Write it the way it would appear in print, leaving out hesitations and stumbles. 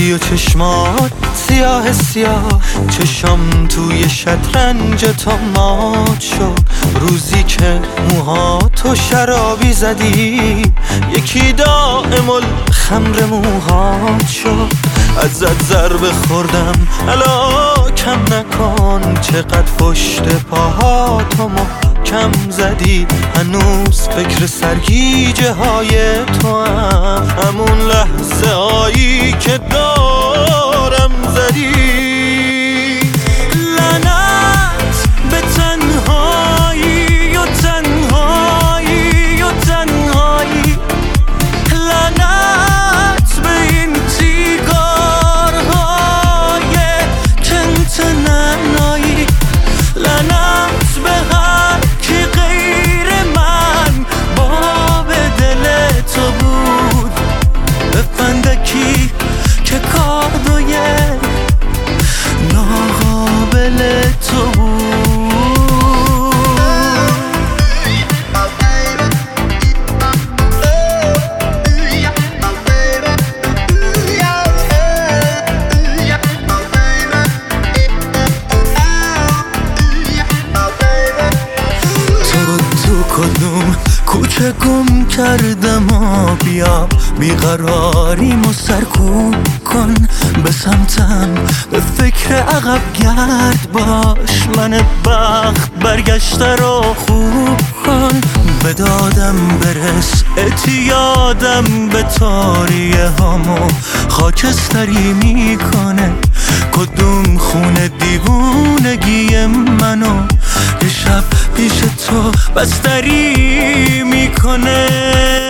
و چشمات سیاه سیاه، چشم توی شطرنج تو مات شد. روزی که موهاتو شرابی زدی، یکی دائم الخمر موهات شد. ازت ضربه خوردم الا کم نکن، چقدر پشت پاهاتو محکم زدی. هنوز فکر سرگیجه های تو هم، همون لحظه هایی که دارم زدی. لعنت به تنهایی و تنهایی و تنهایی، لعنت به این تیگارهای کنت ننایی، لعنت به هر کی غیر من باب دل تو بود، به فندکی که کادوی ناقابل تو بود. تو کدوم کوچه گم کردم و بیا بیقراریمو سرکوب کن. به سمتم به فکر عقب گرد باش، من بخت برگشته رو خوب کن. به دادم برس اعتیادم به تاریه هامو خاکستری میکنه. کدوم خونه دیوونگی منو یه شب پیش تو بستری میکنه.